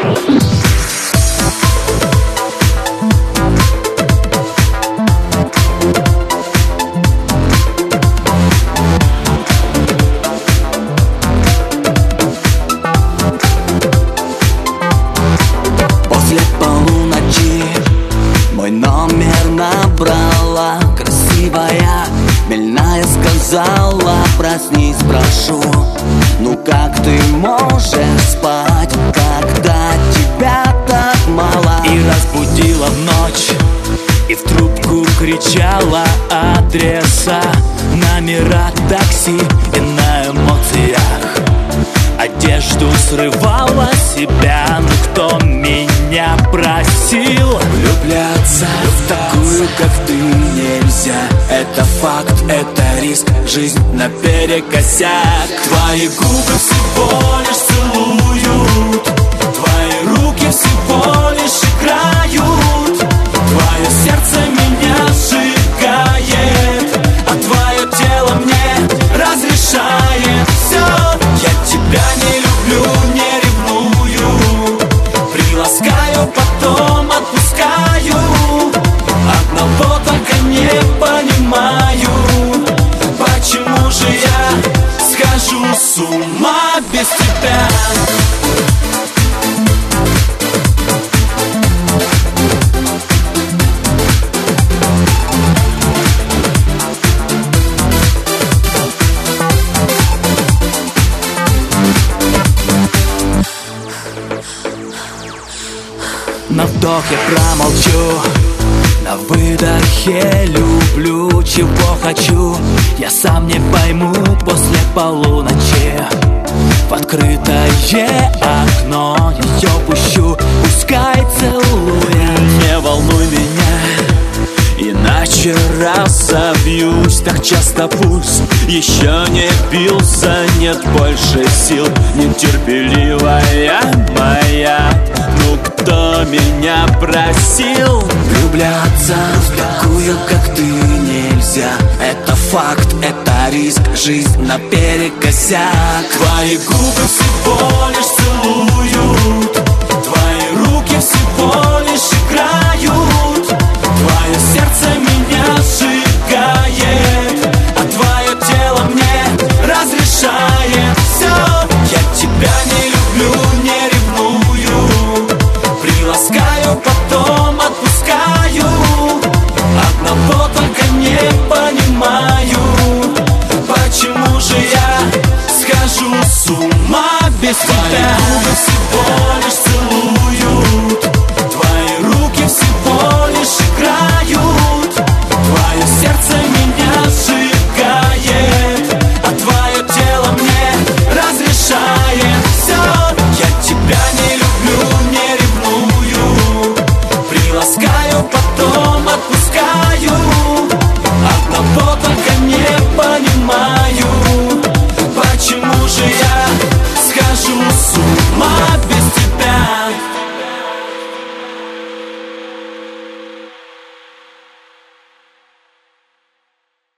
После полуночи мой номер набрала красивая хмельная, сказала: проснись, прошу. Ну как ты можешь спать, когда тебя так мало? И разбудила в ночь, и в трубку кричала адреса, номера такси и на эмоциях одежду срывала себя. Ну кто меня просил влюбляться в такую, как ты, нельзя? Это факт, это риск, жизнь наперекосяк. Твои губы всего лишь целуют, твои руки всего лишь играют, твое сердце меня сжигает, а твое тело мне разрешает все. Я тебя не люблю, не ревную, приласкаю, потом отпускаю. Одного только не понимаю, почему же я схожу с ума без тебя? На вдохе промолчу, на выдохе люблю. Чего хочу, я сам не пойму после полуночи. В открытое окно ее пущу, пускай целует. Не волнуй меня, иначе разобьюсь. Так часто пульс еще не бился, нет больше сил. Нетерпеливая моя, ну кто меня просил влюбляться в такую, как ты, нельзя? Это факт, это риск, жизнь наперекосяк. Твои губы всего лишь целуют, твои руки всего лишь играют, твое сердце меня сжигает, а твое тело мне разрешает все. Я тебя не люблю, не ревную, приласкаю, потом отпускаю. Одного только не понимаю, почему же я схожу с ума без тебя? Твои губы всего лишь целую,